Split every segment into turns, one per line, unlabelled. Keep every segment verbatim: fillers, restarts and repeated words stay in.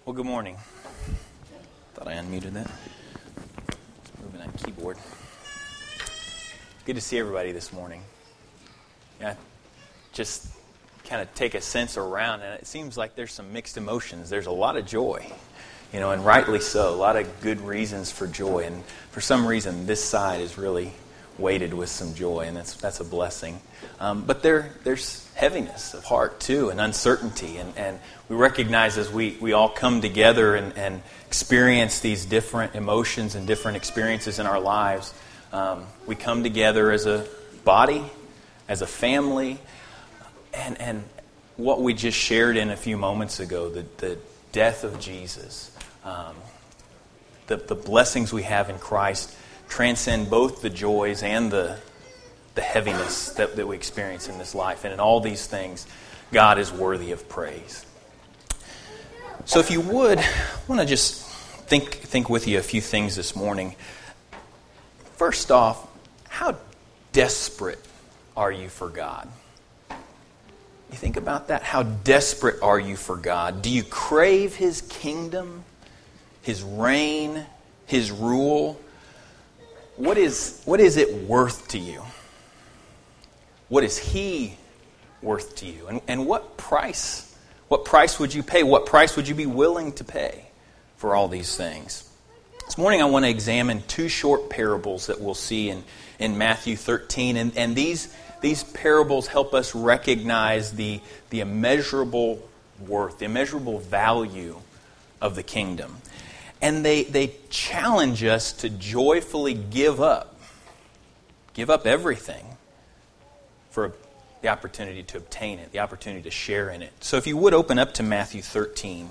Well, good morning. Thought I unmuted that. Moving that keyboard. Good to see everybody this morning. Yeah, just kind of take a sense around, and it seems like there's some mixed emotions. There's a lot of joy, you know, and rightly so. A lot of good reasons for joy, and for some reason, this side is really weighted with some joy, and that's that's a blessing. Um, but there there's heaviness of heart too, and uncertainty, and, and we recognize as we, we all come together and, and experience these different emotions and different experiences in our lives. Um, we come together as a body, as a family, and and what we just shared in a few moments ago, the, the death of Jesus, um, the the blessings we have in Christ transcend both the joys and the the heaviness that, that we experience in this life. And in all these things, God is worthy of praise. So if you would, I want to just think think with you a few things this morning. First off, how desperate are you for God? You think about that? How desperate are you for God? Do you crave His kingdom, His reign, His rule? What is, what is it worth to you? What is He worth to you? And, and what price, what price would you pay? What price would you be willing to pay for all these things? This morning I want to examine two short parables that we'll see in, in Matthew thirteen. And, and these, these parables help us recognize the, the immeasurable worth, the immeasurable value of the kingdom. And they, they challenge us to joyfully give up, give up everything for the opportunity to obtain it, the opportunity to share in it. So if you would open up to Matthew thirteen.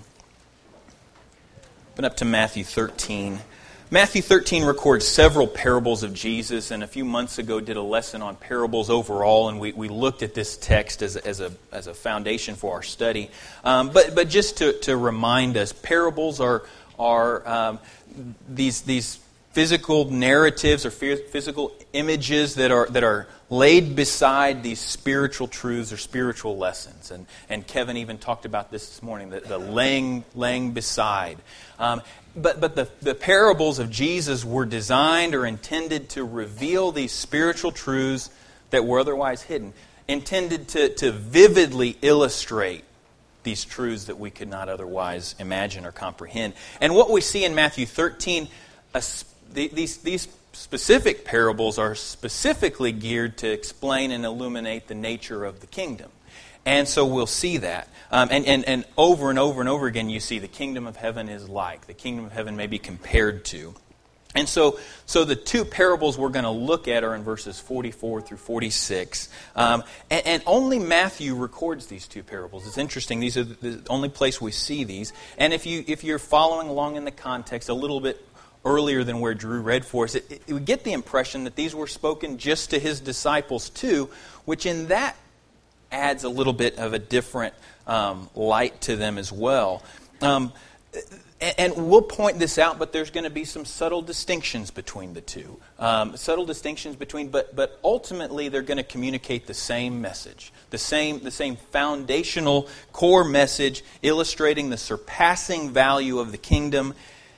Open up to Matthew thirteen. Matthew thirteen records several parables of Jesus, and a few months ago did a lesson on parables overall, and we, we looked at this text as a, as a as a foundation for our study. Um, but but just to, to remind us, parables are are um, these these physical narratives or physical images that are that are laid beside these spiritual truths or spiritual lessons. And and Kevin even talked about this this morning, the, the laying laying beside. Um, but but the, the parables of Jesus were designed or intended to reveal these spiritual truths that were otherwise hidden, intended to, to vividly illustrate these truths that we could not otherwise imagine or comprehend. And what we see in Matthew thirteen, a, these, these specific parables are specifically geared to explain and illuminate the nature of the kingdom. And so we'll see that. Um, and, and, and over and over and over again you see the kingdom of heaven is like. The kingdom of heaven may be compared to. And so so the two parables we're going to look at are in verses forty-four through forty-six. Um, and, and only Matthew records these two parables. It's interesting. These are the only place we see these. And if, you, if you're following along in the context a little bit earlier than where Drew read for us, it, it, we get the impression that these were spoken just to His disciples too, which in that adds a little bit of a different um, light to them as well. Um And we'll point this out, but there's going to be some subtle distinctions between the two. Um, subtle distinctions between, but but ultimately they're going to communicate the same message, the same the same foundational core message, illustrating the surpassing value of the kingdom,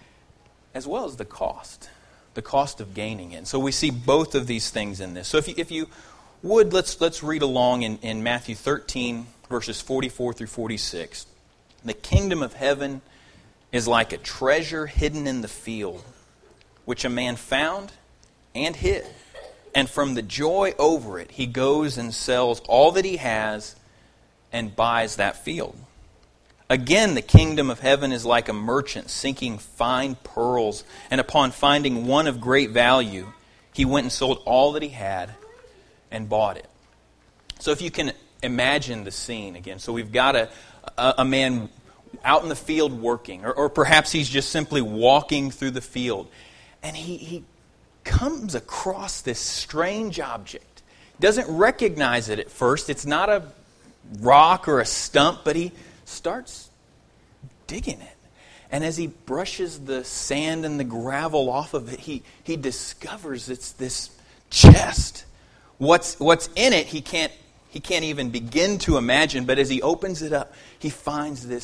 as well as the cost, the cost of gaining it. So we see both of these things in this. So if you, if you would, let's let's read along in, in Matthew thirteen, verses forty-four through forty-six. The kingdom of heaven is like a treasure hidden in the field, which a man found and hid. And from the joy over it, he goes and sells all that he has and buys that field. Again, the kingdom of heaven is like a merchant seeking fine pearls, and upon finding one of great value, he went and sold all that he had and bought it. So if you can imagine the scene again. So we've got a, a, a man out in the field working, or, or perhaps he's just simply walking through the field, and he, he comes across this strange object. Doesn't recognize it at first. It's not a rock or a stump, but he starts digging it. And as he brushes the sand and the gravel off of it, he, he discovers it's this chest. What's what's in it, he can't he can't even begin to imagine, but as he opens it up, he finds this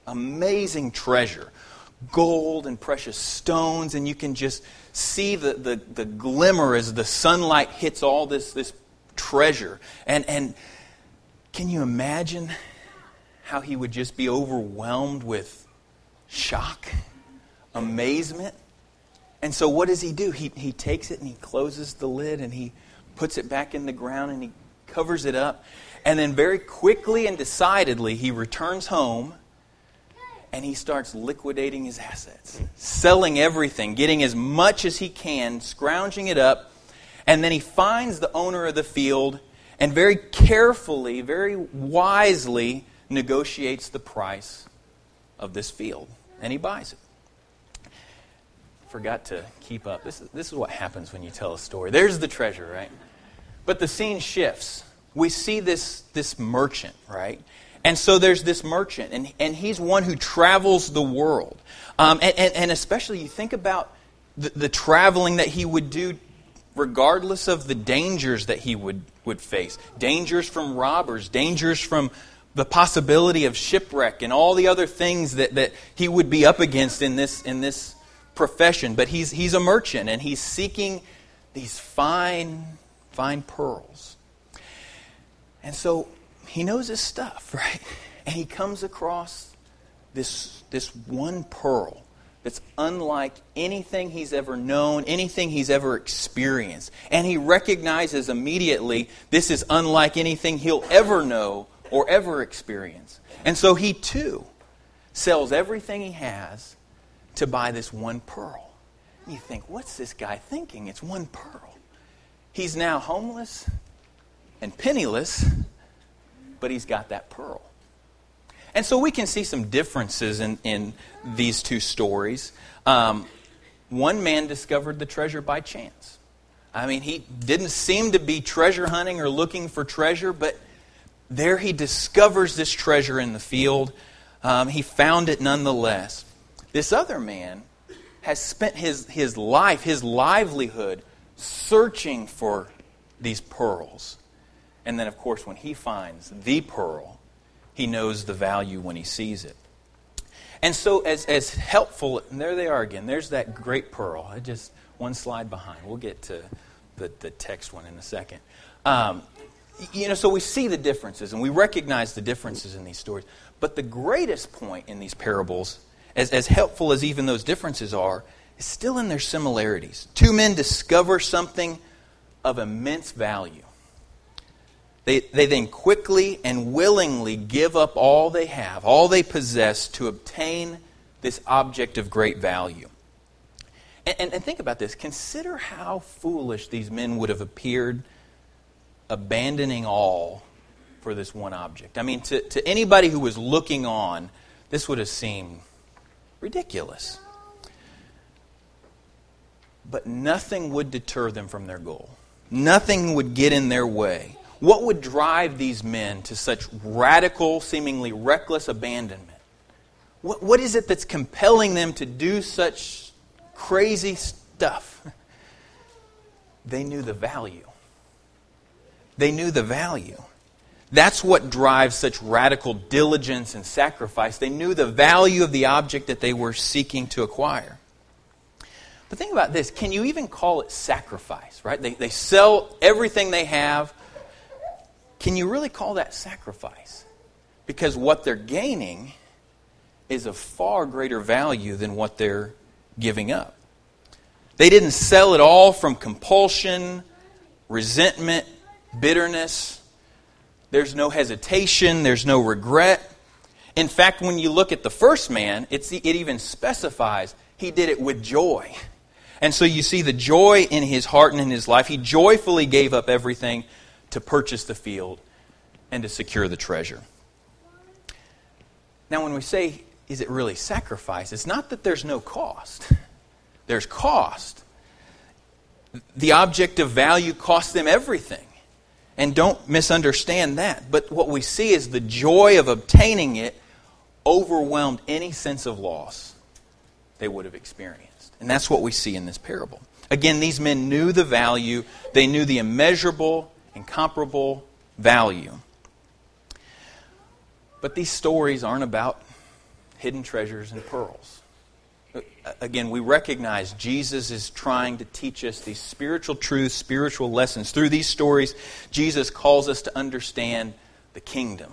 amazing treasure. Gold and precious stones, and you can just see the, the, the glimmer as the sunlight hits all this, this treasure. And, and can you imagine how he would just be overwhelmed with shock, amazement? And so what does he do? He, he takes it and he closes the lid and he puts it back in the ground and he covers it up. And then very quickly and decidedly he returns home and he starts liquidating his assets, selling everything, getting as much as he can, scrounging it up. And then he finds the owner of the field and very carefully, very wisely negotiates the price of this field. And he buys it. Forgot to keep up. This is, this is what happens when you tell a story. There's the treasure, right? But the scene shifts. We see this, this merchant, right? And so there's this merchant, and, and he's one who travels the world. Um, and, and, and especially you think about the, the traveling that he would do regardless of the dangers that he would, would face. Dangers from robbers, dangers from the possibility of shipwreck, and all the other things that, that he would be up against in this, in this profession. But he's, he's a merchant, and he's seeking these fine, fine pearls. And so he knows his stuff, right? And he comes across this, this one pearl that's unlike anything he's ever known, anything he's ever experienced. And he recognizes immediately this is unlike anything he'll ever know or ever experience. And so he too sells everything he has to buy this one pearl. And you think, what's this guy thinking? It's one pearl. He's now homeless and penniless, but he's got that pearl. And so we can see some differences in, in these two stories. Um, one man discovered the treasure by chance. I mean, he didn't seem to be treasure hunting or looking for treasure, but there he discovers this treasure in the field. Um, he found it nonetheless. This other man has spent his, his life, his livelihood, searching for these pearls. And then, of course, when he finds the pearl, he knows the value when he sees it. And so as, as helpful, and there they are again. There's that great pearl. I just one slide behind. We'll get to the, the text one in a second. Um, you know, so we see the differences, and we recognize the differences in these stories. But the greatest point in these parables, as, as helpful as even those differences are, is still in their similarities. Two men discover something of immense value. They, they then quickly and willingly give up all they have, all they possess, to obtain this object of great value. And, and, and think about this. Consider how foolish these men would have appeared abandoning all for this one object. I mean, to, to anybody who was looking on, this would have seemed ridiculous. But nothing would deter them from their goal. Nothing would get in their way. What would drive these men to such radical, seemingly reckless abandonment? What, what is it that's compelling them to do such crazy stuff? They knew the value. They knew the value. That's what drives such radical diligence and sacrifice. They knew the value of the object that they were seeking to acquire. But think about this. Can you even call it sacrifice, right? They, they sell everything they have. Can you really call that sacrifice? Because what they're gaining is of far greater value than what they're giving up. They didn't sell it all from compulsion, resentment, bitterness. There's no hesitation. There's no regret. In fact, when you look at the first man, it's, it even specifies he did it with joy. And so you see the joy in his heart and in his life. He joyfully gave up everything to purchase the field and to secure the treasure. Now, when we say, is it really sacrifice? It's not that there's no cost. There's cost. The object of value cost them everything. And don't misunderstand that. But what we see is the joy of obtaining it overwhelmed any sense of loss they would have experienced. And that's what we see in this parable. Again, these men knew the value. They knew the immeasurable, incomparable value. But these stories aren't about hidden treasures and pearls. Again, we recognize Jesus is trying to teach us these spiritual truths, spiritual lessons. Through these stories, Jesus calls us to understand the kingdom.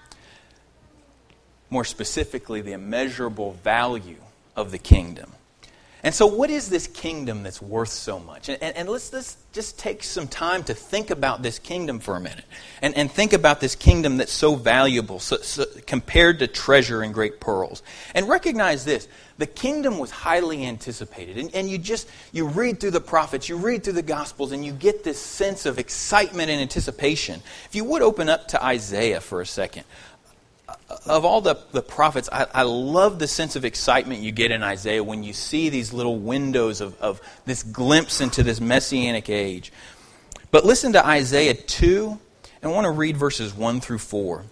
More specifically, the immeasurable value of the kingdom. And so what is this kingdom that's worth so much? And, and, and let's, let's just take some time to think about this kingdom for a minute. And, and think about this kingdom that's so valuable so, so, compared to treasure and great pearls. And recognize this. The kingdom was highly anticipated. And, and you just, you read through the prophets, you read through the Gospels, and you get this sense of excitement and anticipation. If you would open up to Isaiah for a second. Of all the, the prophets, I, I love the sense of excitement you get in Isaiah when you see these little windows of, of this glimpse into this Messianic age. But listen to Isaiah two, and I want to read verses one through four.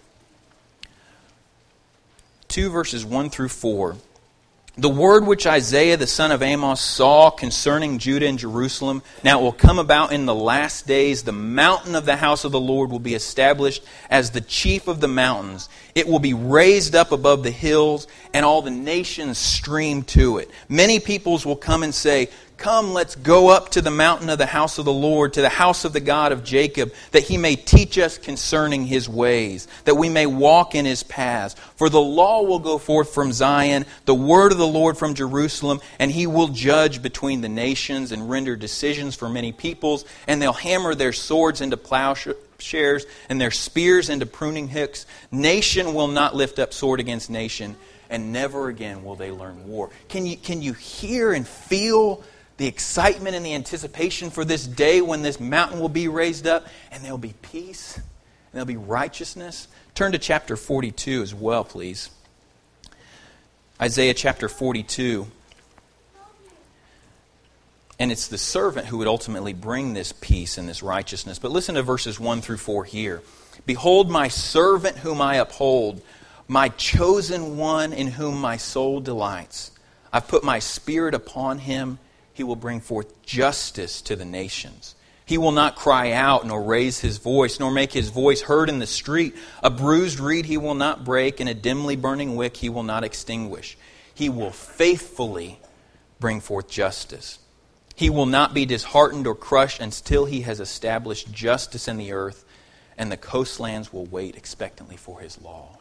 two verses one through four. The word which Isaiah the son of Amos saw concerning Judah and Jerusalem, now it will come about in the last days, the mountain of the house of the Lord will be established as the chief of the mountains. It will be raised up above the hills, and all the nations stream to it. Many peoples will come and say, come, let's go up to the mountain of the house of the Lord, to the house of the God of Jacob, that He may teach us concerning His ways, that we may walk in His paths. For the law will go forth from Zion, the word of the Lord from Jerusalem, and He will judge between the nations and render decisions for many peoples, and they'll hammer their swords into plowshares and their spears into pruning hooks. Nation will not lift up sword against nation, and never again will they learn war. Can you, can you hear and feel the excitement and the anticipation for this day when this mountain will be raised up, and there'll be peace, and there'll be righteousness? Turn to chapter forty-two as well, please. Isaiah chapter forty-two. And it's the servant who would ultimately bring this peace and this righteousness. But listen to verses one through four here. Behold my servant whom I uphold, my chosen one in whom my soul delights. I've put my spirit upon him. He will bring forth justice to the nations. He will not cry out, nor raise his voice, nor make his voice heard in the street. A bruised reed he will not break, and a dimly burning wick he will not extinguish. He will faithfully bring forth justice. He will not be disheartened or crushed until he has established justice in the earth, and the coastlands will wait expectantly for his law.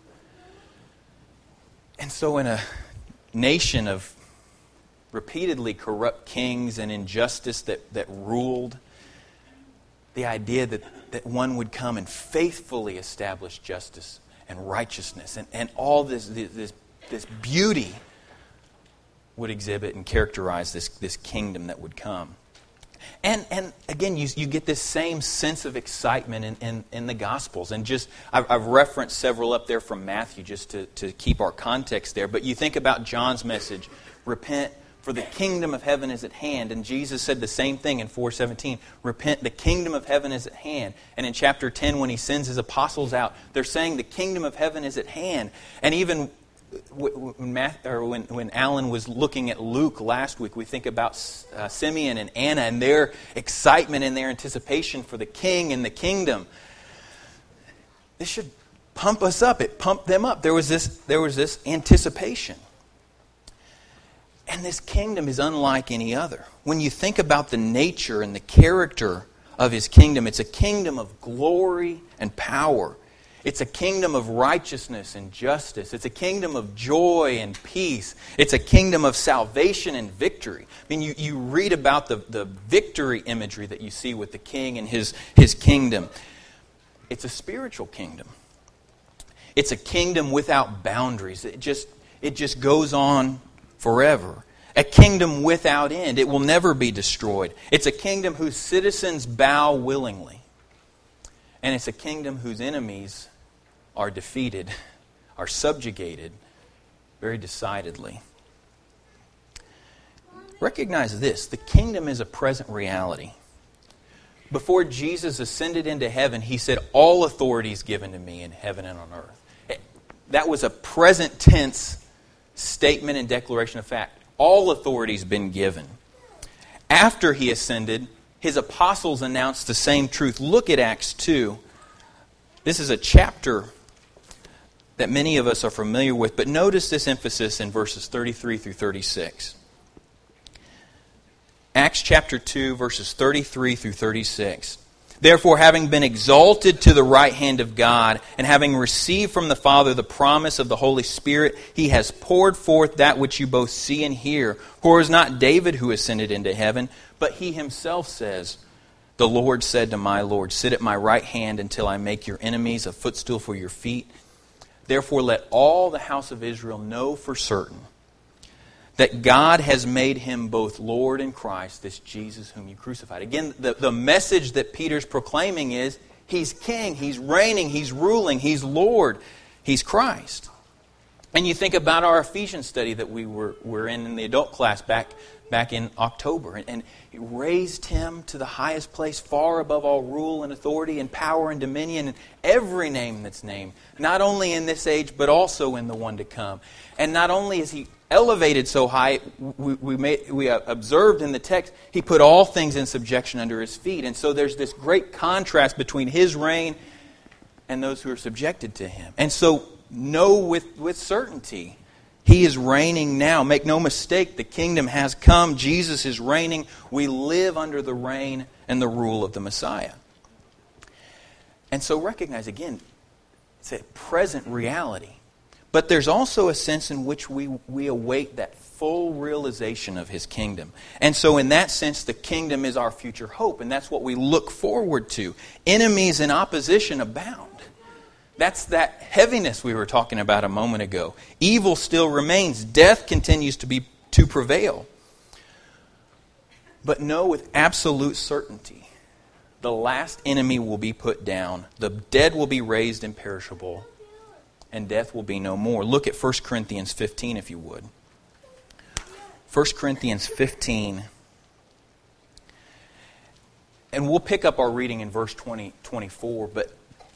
And so in a nation of repeatedly corrupt kings and injustice that, that ruled, the idea that, that one would come and faithfully establish justice and righteousness and, and all this, this, this beauty would exhibit and characterize this, this kingdom that would come. And and again, you you get this same sense of excitement in, in, in the Gospels. And just, I've, I've referenced several up there from Matthew just to, to keep our context there. But you think about John's message, repent, for the kingdom of heaven is at hand. And Jesus said the same thing in four seventeen. Repent, the kingdom of heaven is at hand. And in chapter ten, when He sends His apostles out, they're saying the kingdom of heaven is at hand. And even when, Matt, or when, when Alan was looking at Luke last week, we think about uh, Simeon and Anna and their excitement and their anticipation for the king and the kingdom. This should pump us up. It pumped them up. There was this, there was this anticipation. And this kingdom is unlike any other. When you think about the nature and the character of His kingdom, it's a kingdom of glory and power. It's a kingdom of righteousness and justice. It's a kingdom of joy and peace. It's a kingdom of salvation and victory. I mean, you, you read about the, the victory imagery that you see with the king and his, his kingdom. It's a spiritual kingdom. It's a kingdom without boundaries. It just, it just goes on forever. A kingdom without end. It will never be destroyed. It's a kingdom whose citizens bow willingly. And it's a kingdom whose enemies are defeated, are subjugated very decidedly. Recognize this. The kingdom is a present reality. Before Jesus ascended into heaven, He said, all authority is given to me in heaven and on earth. That was a present tense statement and declaration of fact. All authority has been given. After He ascended, His apostles announced the same truth. Look at Acts two. This is a chapter that many of us are familiar with. But notice this emphasis in verses thirty-three through thirty-six. Acts chapter two, verses thirty-three through thirty-six. Therefore, having been exalted to the right hand of God, and having received from the Father the promise of the Holy Spirit, He has poured forth that which you both see and hear. For it is not David who ascended into heaven, but He Himself says, the Lord said to my Lord, sit at my right hand until I make your enemies a footstool for your feet. Therefore, let all the house of Israel know for certain that God has made Him both Lord and Christ, this Jesus whom you crucified. Again, the, the message that Peter's proclaiming is, He's King, He's reigning, He's ruling, He's Lord, He's Christ. And you think about our Ephesians study that we were, were in in the adult class back, back in October. And, and He raised Him to the highest place, far above all rule and authority and power and dominion, and every name that's named, not only in this age, but also in the one to come. And not only is He elevated so high, we we, made, we observed in the text, He put all things in subjection under His feet. And so there's this great contrast between His reign and those who are subjected to Him. And so know with, with certainty, He is reigning now. Make no mistake, the kingdom has come. Jesus is reigning. We live under the reign and the rule of the Messiah. And so recognize again, it's a present reality. But there's also a sense in which we, we await that full realization of His kingdom. And so in that sense, the kingdom is our future hope. And that's what we look forward to. Enemies and opposition abound. That's that heaviness we were talking about a moment ago. Evil still remains. Death continues to be to prevail. But know with absolute certainty, the last enemy will be put down. The dead will be raised imperishable. And death will be no more. Look at First Corinthians fifteen, if you would. First Corinthians fifteen. And we'll pick up our reading in verse twenty, twenty-four. But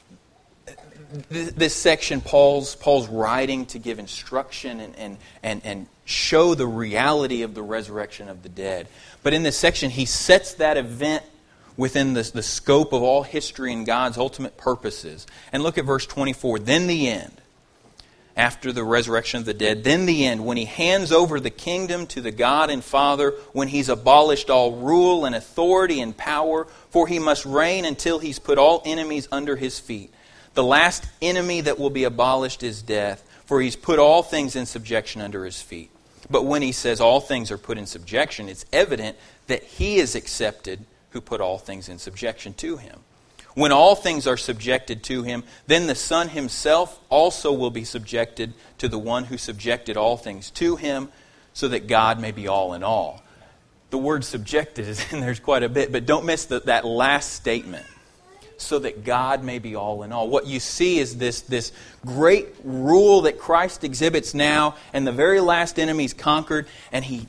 this section, Paul's, Paul's writing to give instruction and, and, and, and show the reality of the resurrection of the dead. But in this section, he sets that event within the, the scope of all history and God's ultimate purposes. And look at verse twenty-four. Then the end. After the resurrection of the dead, then the end, when He hands over the kingdom to the God and Father, when He's abolished all rule and authority and power, for He must reign until He's put all enemies under His feet. The last enemy that will be abolished is death, for He's put all things in subjection under His feet. But when He says all things are put in subjection, it's evident that He is accepted who put all things in subjection to Him. When all things are subjected to Him, then the Son Himself also will be subjected to the one who subjected all things to Him, so that God may be all in all. The word subjected is in there quite a bit, but don't miss the, that last statement. So that God may be all in all. What you see is this, this great rule that Christ exhibits now, and the very last enemy is conquered, and He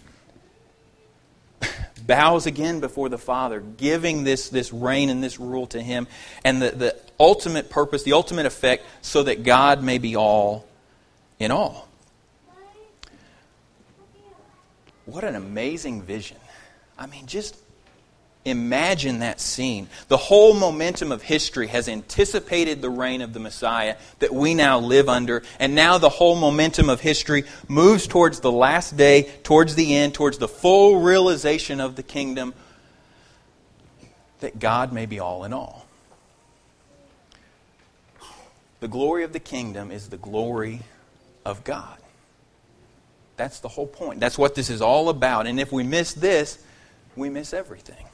bows again before the Father, giving this, this reign and this rule to Him, and the, the ultimate purpose, the ultimate effect, so that God may be all in all. What an amazing vision. I mean, just imagine that scene. The whole momentum of history has anticipated the reign of the Messiah that we now live under. And now the whole momentum of history moves towards the last day, towards the end, towards the full realization of the kingdom, that God may be all in all. The glory of the kingdom is the glory of God. That's the whole point. That's what this is all about. And if we miss this, we miss everything.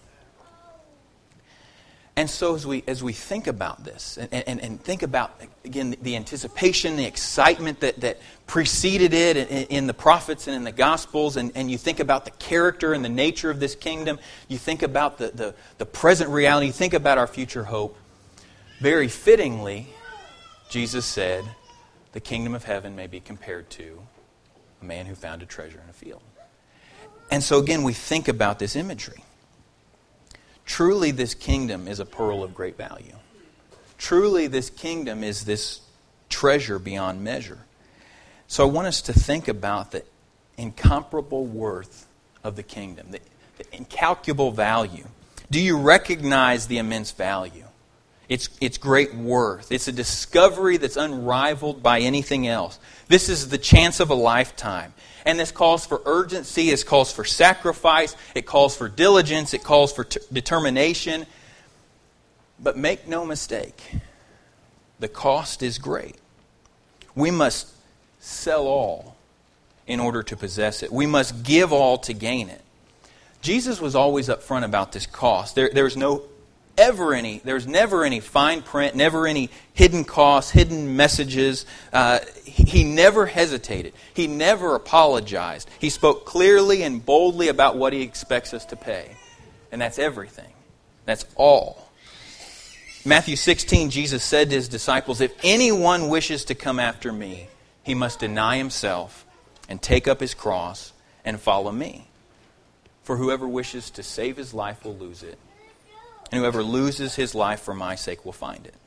And so as we as we think about this, and, and, and think about, again, the, the anticipation, the excitement that, that preceded it in, in the prophets and in the Gospels, and, and you think about the character and the nature of this kingdom, you think about the, the, the present reality, you think about our future hope, very fittingly, Jesus said, the kingdom of heaven may be compared to a man who found a treasure in a field. And so again, we think about this imagery. Truly, this kingdom is a pearl of great value. Truly, this kingdom is this treasure beyond measure. So I want us to think about the incomparable worth of the kingdom, the, the incalculable value. Do you recognize the immense value? its, its great worth. It's a discovery that's unrivaled by anything else. This is the chance of a lifetime. And this calls for urgency, it calls for sacrifice, it calls for diligence, it calls for t- determination. But make no mistake, the cost is great. We must sell all in order to possess it. We must give all to gain it. Jesus was always upfront about this cost. There, there was no ever any, there was never any fine print, never any hidden costs, hidden messages. Uh, he, he never hesitated. He never apologized. He spoke clearly and boldly about what He expects us to pay. And that's everything. That's all. Matthew sixteen, Jesus said to His disciples, "If anyone wishes to come after me, he must deny himself and take up his cross and follow me. For whoever wishes to save his life will lose it, and whoever loses his life for my sake will find it."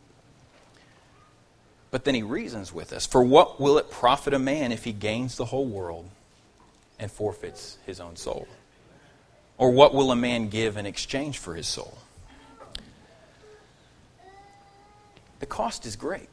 But then He reasons with us. For what will it profit a man if he gains the whole world and forfeits his own soul? Or what will a man give in exchange for his soul? The cost is great.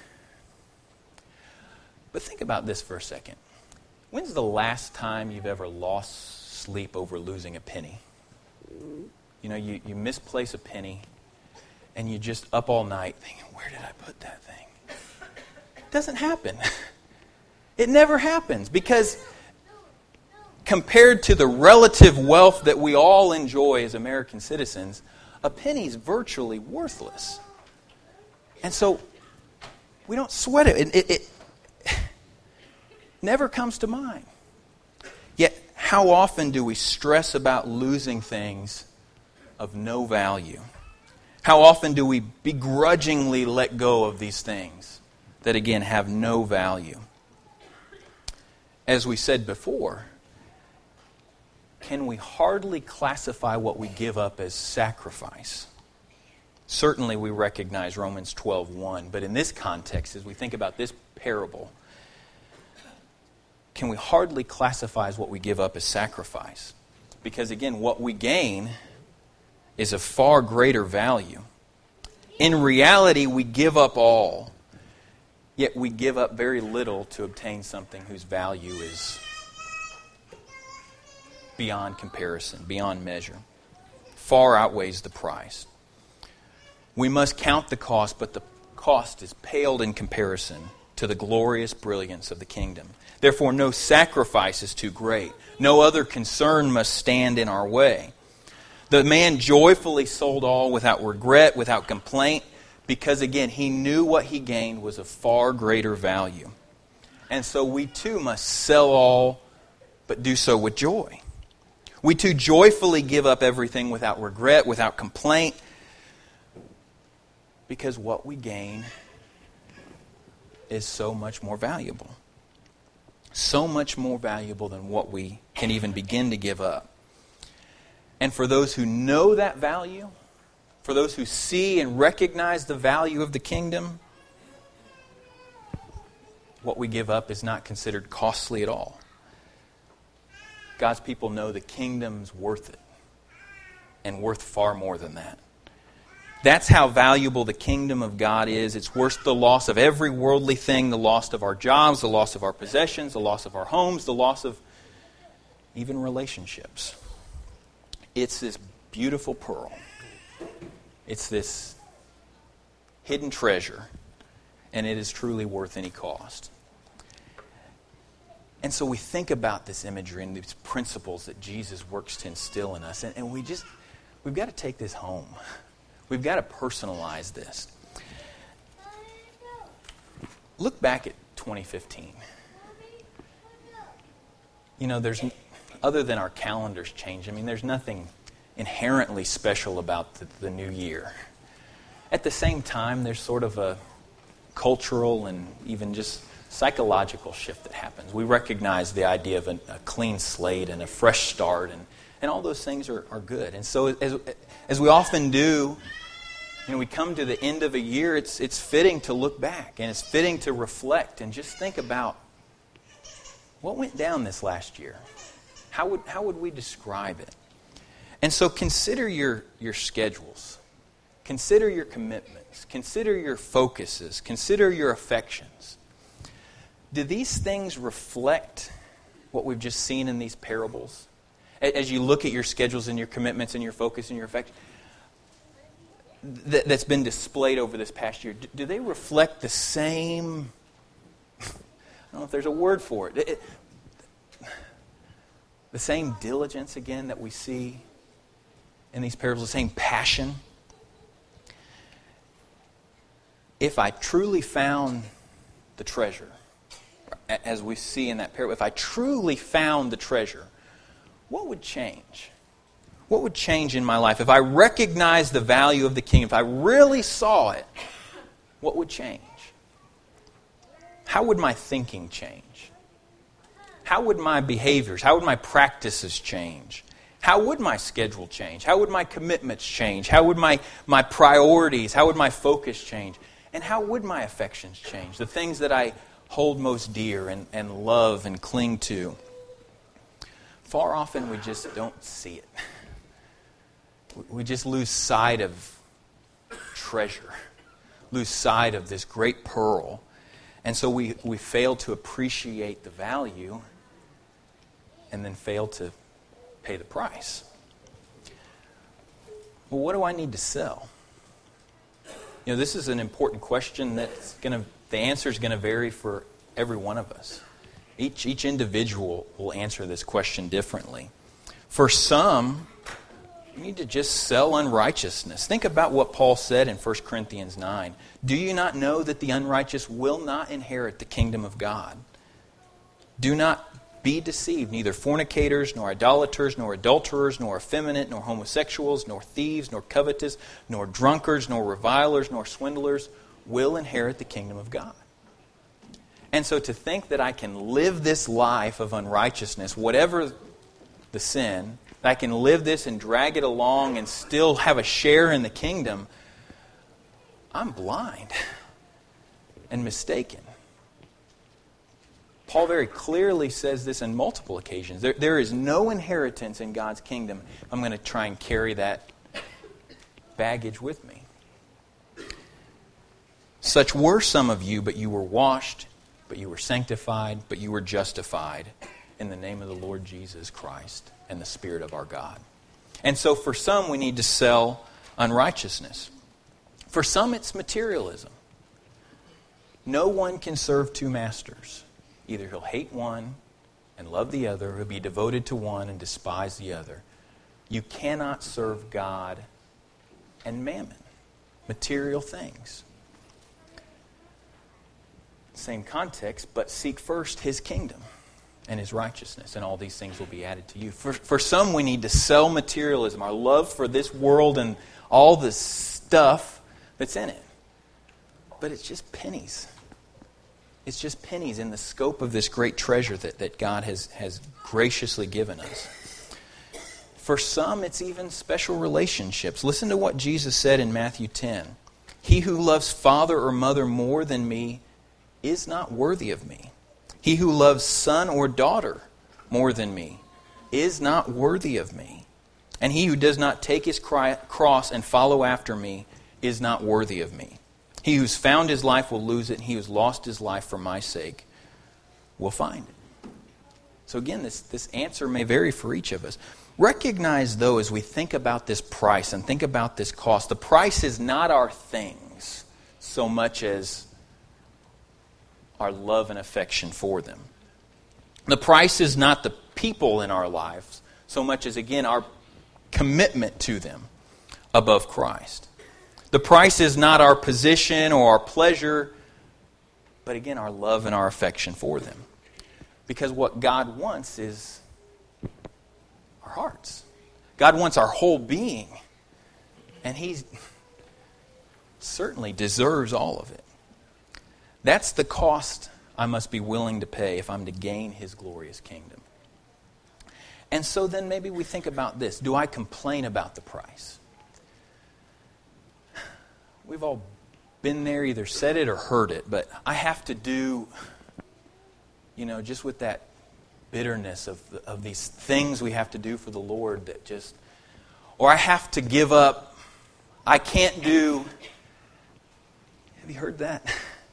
But think about this for a second. When's the last time you've ever lost sleep over losing a penny? You know, you, you misplace a penny and you just up all night thinking, where did I put that thing? It doesn't happen. It never happens because compared to the relative wealth that we all enjoy as American citizens, a penny is virtually worthless. And so we don't sweat it. It, it. it never comes to mind. Yet, how often do we stress about losing things of no value? How often do we begrudgingly let go of these things that, again, have no value? As we said before, can we hardly classify what we give up as sacrifice? Certainly we recognize Romans twelve one, but in this context, as we think about this parable, can we hardly classify as what we give up as sacrifice? Because again, what we gain is of far greater value. In reality, we give up all, yet we give up very little to obtain something whose value is beyond comparison, beyond measure. Far outweighs the price. We must count the cost, but the cost is paled in comparison to the glorious brilliance of the kingdom. Therefore, no sacrifice is too great. No other concern must stand in our way. The man joyfully sold all without regret, without complaint, because again, he knew what he gained was of far greater value. And so we too must sell all, but do so with joy. We too joyfully give up everything without regret, without complaint, because what we gain is so much more valuable. So much more valuable than what we can even begin to give up. And for those who know that value, for those who see and recognize the value of the kingdom, what we give up is not considered costly at all. God's people know the kingdom's worth it, and worth far more than that. That's how valuable the kingdom of God is. It's worth the loss of every worldly thing, the loss of our jobs, the loss of our possessions, the loss of our homes, the loss of even relationships. It's this beautiful pearl. It's this hidden treasure, and it is truly worth any cost. And so we think about this imagery and these principles that Jesus works to instill in us, and, and we just, we've got to take this home. We've got to personalize this. Look back at twenty fifteen. You know, there's, other than our calendars change, I mean, there's nothing inherently special about the, the new year. At the same time, there's sort of a cultural and even just psychological shift that happens. We recognize the idea of a, a clean slate and a fresh start, and, and all those things are, are good. And so as, as we often do, you know, we come to the end of a year, it's, it's fitting to look back, and it's fitting to reflect and just think about what went down this last year. How would, how would we describe it? And so consider your, your schedules. consider your commitments, consider your focuses, consider your affections. Do these things reflect what we've just seen in these parables? As you look at your schedules and your commitments and your focus and your affection that's been displayed over this past year, do they reflect the same, I don't know if there's a word for it, it the same diligence again that we see in these parables, the same passion? If I truly found the treasure, as we see in that parable, if I truly found the treasure, what would change? What would change in my life? If I recognized the value of the kingdom, if I really saw it, what would change? How would my thinking change? How would my behaviors, how would my practices change? How would my schedule change? How would my commitments change? How would my, my priorities, how would my focus change? And how would my affections change? The things that I hold most dear and, and love and cling to. Far often we just don't see it. We just lose sight of treasure, lose sight of this great pearl. And so we, we fail to appreciate the value and then fail to pay the price. Well, what do I need to sell? You know, this is an important question that's going to, the answer is going to vary for every one of us. Each, each individual will answer this question differently. For some, you need to just sell unrighteousness. Think about what Paul said in First Corinthians nine. Do you not know that the unrighteous will not inherit the kingdom of God? Do not be deceived. Neither fornicators, nor idolaters, nor adulterers, nor effeminate, nor homosexuals, nor thieves, nor covetous, nor drunkards, nor revilers, nor swindlers will inherit the kingdom of God. And so to think that I can live this life of unrighteousness, whatever the sin, that I can live this and drag it along and still have a share in the kingdom, I'm blind and mistaken. Paul very clearly says this on multiple occasions. There, there is no inheritance in God's kingdom if I'm going to try and carry that baggage with me. Such were some of you, but you were washed, but you were sanctified, but you were justified in the name of the Lord Jesus Christ and the Spirit of our God. And so for some, we need to sell unrighteousness. For some, it's materialism. No one can serve two masters. Either he'll hate one and love the other, or he'll be devoted to one and despise the other. You cannot serve God and mammon, material things. Same context, but seek first His kingdom and His righteousness, and all these things will be added to you. For, for some, we need to sell materialism, our love for this world and all the stuff that's in it. But it's just pennies. It's just pennies in the scope of this great treasure that, that God has, has graciously given us. For some, it's even special relationships. Listen to what Jesus said in Matthew ten. He who loves father or mother more than me is not worthy of me. He who loves son or daughter more than me is not worthy of me. And he who does not take his cross and follow after me is not worthy of me. He who's found his life will lose it, and he who's lost his life for my sake will find it. So again, this, this answer may vary for each of us. Recognize, though, as we think about this price and think about this cost, the price is not our things so much as our love and affection for them. The price is not the people in our lives so much as, again, our commitment to them above Christ. The price is not our position or our pleasure, but again, our love and our affection for them. Because what God wants is our hearts. God wants our whole being. And He certainly deserves all of it. That's the cost I must be willing to pay if I'm to gain His glorious kingdom. And so then maybe we think about this. Do I complain about the price? We've all been there, either said it or heard it, but I have to do, you know, just with that bitterness of of these things we have to do for the Lord that just, or I have to give up I can't do... Have you heard that?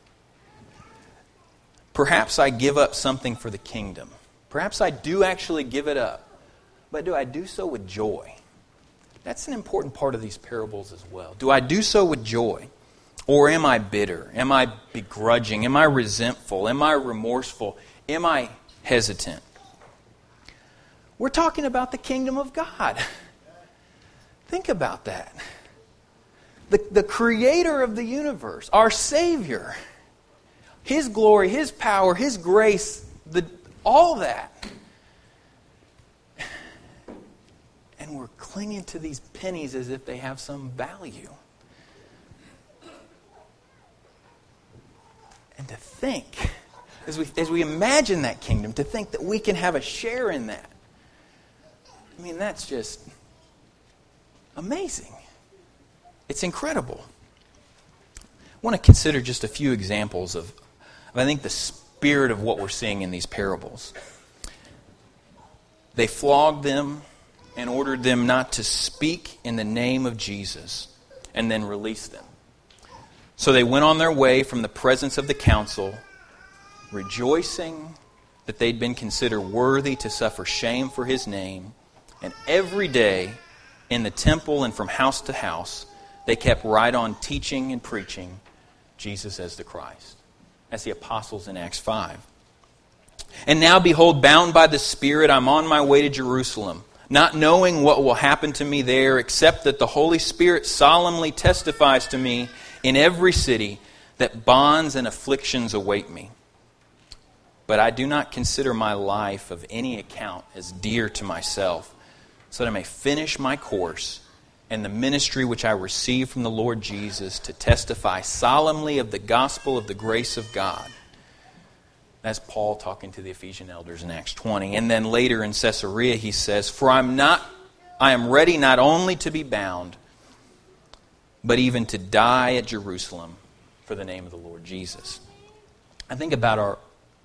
Perhaps I give up something for the kingdom. Perhaps I do actually give it up. But do I do so with joy? That's an important part of these parables as well. Do I do so with joy? Or am I bitter? Am I begrudging? Am I resentful? Am I remorseful? Am I hesitant? We're talking about the kingdom of God. Think about that. The, the creator of the universe, our Savior, His glory, His power, His grace, the, all that. And we're clinging to these pennies as if they have some value. And to think, as we, as we imagine that kingdom, to think that we can have a share in that. I mean, that's just amazing. It's incredible. I want to consider just a few examples of, of, I think, the spirit of what we're seeing in these parables. They flogged them and ordered them not to speak in the name of Jesus, and then released them. So they went on their way from the presence of the council, rejoicing that they'd been considered worthy to suffer shame for His name. And every day in the temple and from house to house, they kept right on teaching and preaching Jesus as the Christ. That's the apostles in Acts five. And now, behold, bound by the Spirit, I'm on my way to Jerusalem, not knowing what will happen to me there, except that the Holy Spirit solemnly testifies to me in every city that bonds and afflictions await me. But I do not consider my life of any account as dear to myself, so that I may finish my course and the ministry which I received from the Lord Jesus to testify solemnly of the gospel of the grace of God. That's Paul talking to the Ephesian elders in Acts twenty. And then later in Caesarea he says, For I'm not, I am ready not only to be bound, but even to die at Jerusalem for the name of the Lord Jesus. I think about our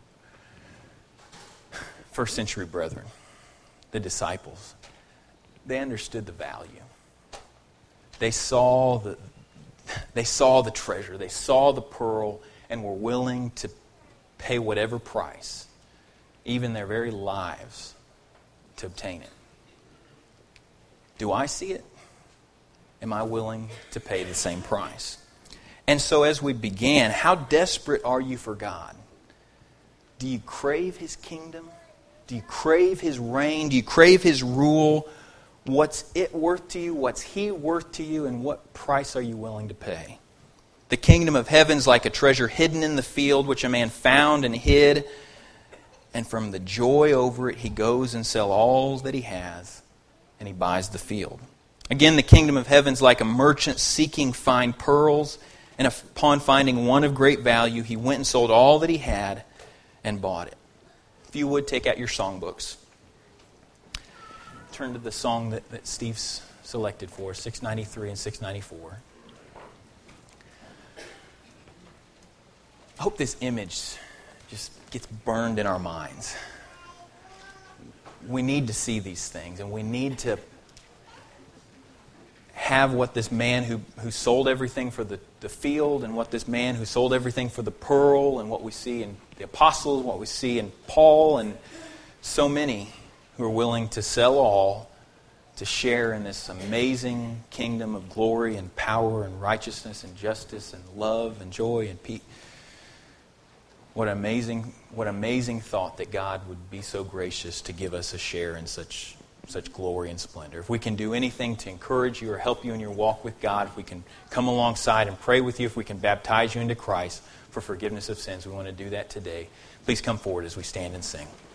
first century brethren, the disciples. They understood the value. They saw the, they saw the treasure. They saw the pearl and were willing to pay whatever price, even their very lives, to obtain it. Do I see it? Am I willing to pay the same price? And so as we began, how desperate are you for God? Do you crave His kingdom? Do you crave His reign? Do you crave His rule? What's it worth to you? What's He worth to you? And what price are you willing to pay? The kingdom of heaven's like a treasure hidden in the field, which a man found and hid. And from the joy over it, he goes and sells all that he has, and he buys the field. Again, the kingdom of heaven's like a merchant seeking fine pearls, and upon finding one of great value, he went and sold all that he had and bought it. If you would, take out your songbooks. Turn to the song that, that Steve's selected for us, six ninety-three and six ninety-four. I hope this image just gets burned in our minds. We need to see these things, and we need to have what this man who, who sold everything for the, the field, and what this man who sold everything for the pearl, and what we see in the apostles, what we see in Paul, and so many who are willing to sell all to share in this amazing kingdom of glory and power and righteousness and justice and love and joy and peace. What amazing, what amazing thought that God would be so gracious to give us a share in such such glory and splendor. If we can do anything to encourage you or help you in your walk with God, if we can come alongside and pray with you, if we can baptize you into Christ for forgiveness of sins, we want to do that today. Please come forward as we stand and sing.